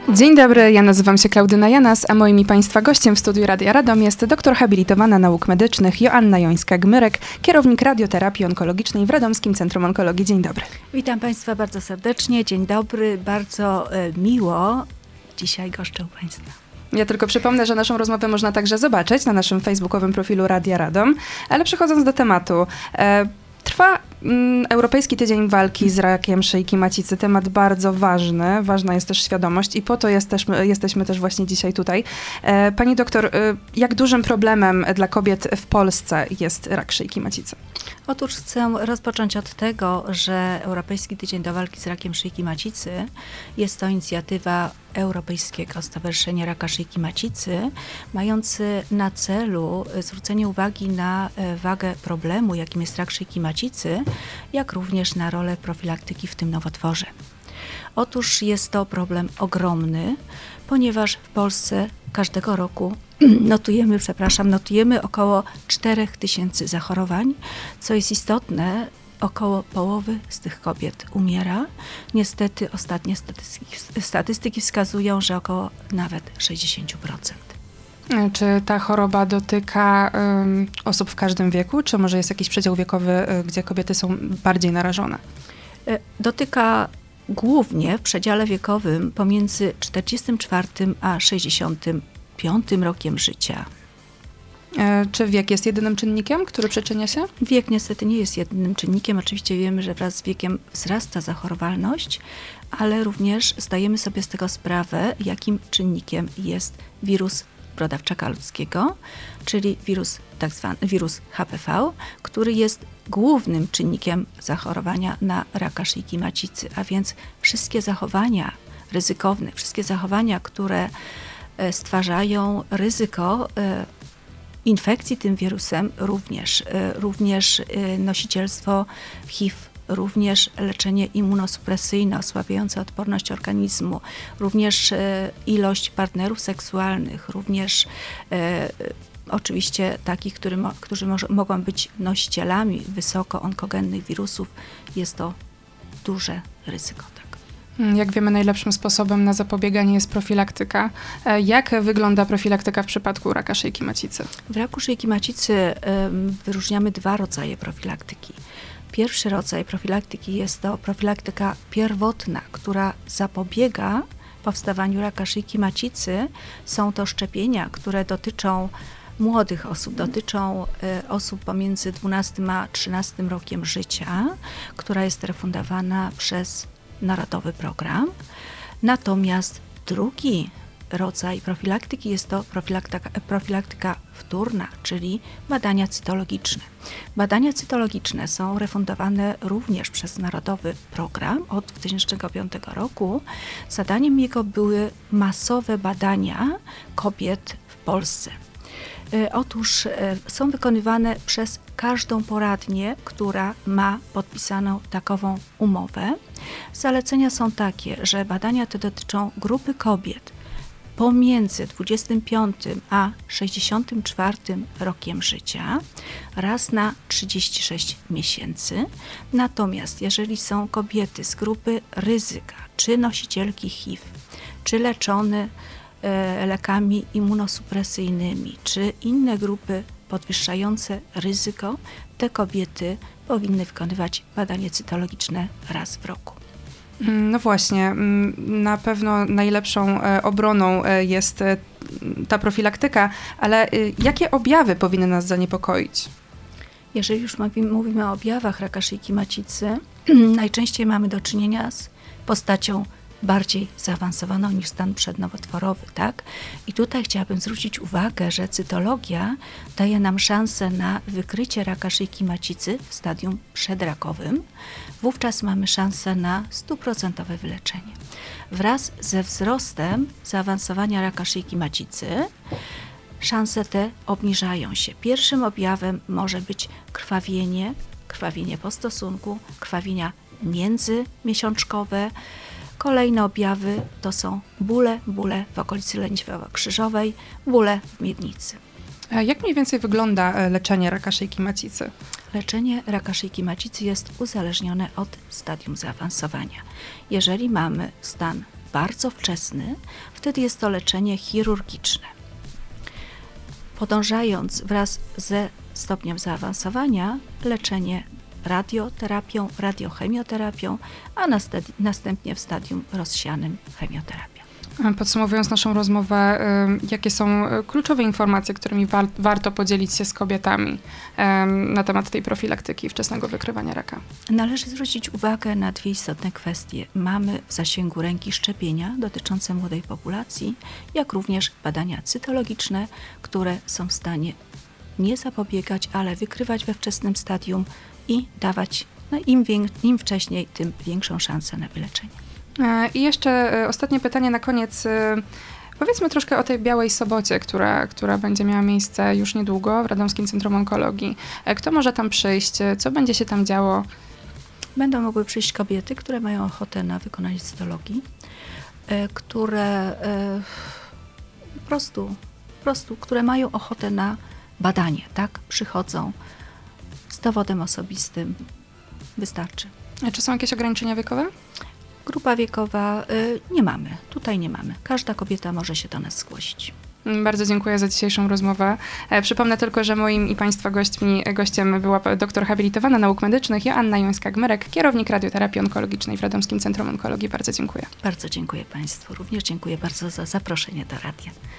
Dzień dobry, ja nazywam się Klaudyna Janas, a moim i Państwa gościem w studiu Radia Radom jest doktor habilitowana nauk medycznych Joanna Jońska-Gmyrek, kierownik radioterapii onkologicznej w Radomskim Centrum Onkologii. Dzień dobry. Witam Państwa bardzo serdecznie, dzień dobry, bardzo miło dzisiaj goszczę u Państwa. Ja tylko przypomnę, że naszą rozmowę można także zobaczyć na naszym facebookowym profilu Radia Radom, ale przechodząc do tematu, trwa Europejski Tydzień Walki z rakiem szyjki macicy. Temat bardzo ważny. Ważna jest też świadomość i po to jesteśmy też właśnie dzisiaj tutaj. Pani doktor, jak dużym problemem dla kobiet w Polsce jest rak szyjki macicy? Otóż chcę rozpocząć od tego, że Europejski Tydzień do Walki z rakiem szyjki macicy jest to inicjatywa Europejskiego Stowarzyszenia Raka Szyjki Macicy, mający na celu zwrócenie uwagi na wagę problemu, jakim jest rak szyjki macicy, jak również na rolę profilaktyki w tym nowotworze. Otóż jest to problem ogromny, ponieważ w Polsce każdego roku notujemy około 4000 zachorowań, co jest istotne, około połowy z tych kobiet umiera. Niestety ostatnie statystyki wskazują, że około nawet 60%. Czy ta choroba dotyka osób w każdym wieku, czy może jest jakiś przedział wiekowy, gdzie kobiety są bardziej narażone? Dotyka głównie w przedziale wiekowym pomiędzy 44 a 65 rokiem życia. Czy wiek jest jedynym czynnikiem, który przyczynia się? Wiek niestety nie jest jedynym czynnikiem. Oczywiście wiemy, że wraz z wiekiem wzrasta zachorowalność, ale również zdajemy sobie z tego sprawę, jakim czynnikiem jest wirus brodawczaka ludzkiego, czyli tak zwany wirus HPV, który jest głównym czynnikiem zachorowania na raka szyjki macicy, a więc wszystkie zachowania ryzykowne, wszystkie zachowania, które stwarzają ryzyko infekcji tym wirusem, również nosicielstwo HIV, również leczenie immunosupresyjne osłabiające odporność organizmu, również ilość partnerów seksualnych, również oczywiście takich, którzy mogą być nosicielami wysoko onkogennych wirusów. Jest to duże ryzyko. Jak wiemy, najlepszym sposobem na zapobieganie jest profilaktyka. Jak wygląda profilaktyka w przypadku raka szyjki macicy? W raku szyjki macicy wyróżniamy dwa rodzaje profilaktyki. Pierwszy rodzaj profilaktyki jest to profilaktyka pierwotna, która zapobiega powstawaniu raka szyjki macicy. Są to szczepienia, które dotyczą młodych osób, dotyczą osób pomiędzy 12 a 13 rokiem życia, która jest refundowana przez Narodowy Program. Natomiast drugi rodzaj profilaktyki jest to profilaktyka wtórna, czyli badania cytologiczne. Badania cytologiczne są refundowane również przez Narodowy Program od 2005 roku. Zadaniem jego były masowe badania kobiet w Polsce. Otóż są wykonywane przez każdą poradnię, która ma podpisaną takową umowę. Zalecenia są takie, że badania te dotyczą grupy kobiet pomiędzy 25 a 64 rokiem życia, raz na 36 miesięcy. Natomiast jeżeli są kobiety z grupy ryzyka, czy nosicielki HIV, czy leczone lekami immunosupresyjnymi, czy inne grupy podwyższające ryzyko, te kobiety powinny wykonywać badanie cytologiczne raz w roku. No właśnie, na pewno najlepszą obroną jest ta profilaktyka, ale jakie objawy powinny nas zaniepokoić? Jeżeli już mówimy o objawach raka szyjki macicy, najczęściej mamy do czynienia z postacią bardziej zaawansowaną niż stan przednowotworowy, tak? I tutaj chciałabym zwrócić uwagę, że cytologia daje nam szansę na wykrycie raka szyjki macicy w stadium przedrakowym. Wówczas mamy szansę na 100% wyleczenie. Wraz ze wzrostem zaawansowania raka szyjki macicy szanse te obniżają się. Pierwszym objawem może być krwawienie po stosunku, krwawienia międzymiesiączkowe. Kolejne objawy to są bóle w okolicy lędźwiowo-krzyżowej, bóle w miednicy. A jak mniej więcej wygląda leczenie raka szyjki macicy? Leczenie raka szyjki macicy jest uzależnione od stadium zaawansowania. Jeżeli mamy stan bardzo wczesny, wtedy jest to leczenie chirurgiczne. Podążając wraz ze stopniem zaawansowania, leczenie radioterapią, radiochemioterapią, a następnie w stadium rozsianym chemioterapią. Podsumowując naszą rozmowę, jakie są kluczowe informacje, którymi warto podzielić się z kobietami na temat tej profilaktyki wczesnego wykrywania raka? Należy zwrócić uwagę na dwie istotne kwestie. Mamy w zasięgu ręki szczepienia dotyczące młodej populacji, jak również badania cytologiczne, które są w stanie nie zapobiegać, ale wykrywać we wczesnym stadium i dawać im wcześniej, tym większą szansę na wyleczenie. I jeszcze ostatnie pytanie na koniec. Powiedzmy troszkę o tej Białej Sobocie, która będzie miała miejsce już niedługo w Radomskim Centrum Onkologii. Kto może tam przyjść? Co będzie się tam działo? Będą mogły przyjść kobiety, które mają ochotę na wykonanie cytologii, które po prostu, które mają ochotę na badanie, tak? Przychodzą z dowodem osobistym. Wystarczy. A czy są jakieś ograniczenia wiekowe? Grupa wiekowa nie mamy. Tutaj nie mamy. Każda kobieta może się do nas zgłosić. Bardzo dziękuję za dzisiejszą rozmowę. Przypomnę tylko, że moim i Państwa gościem była doktor habilitowana nauk medycznych Joanna Jońska-Gmyrek, kierownik radioterapii onkologicznej w Radomskim Centrum Onkologii. Bardzo dziękuję. Bardzo dziękuję Państwu. Również dziękuję bardzo za zaproszenie do radia.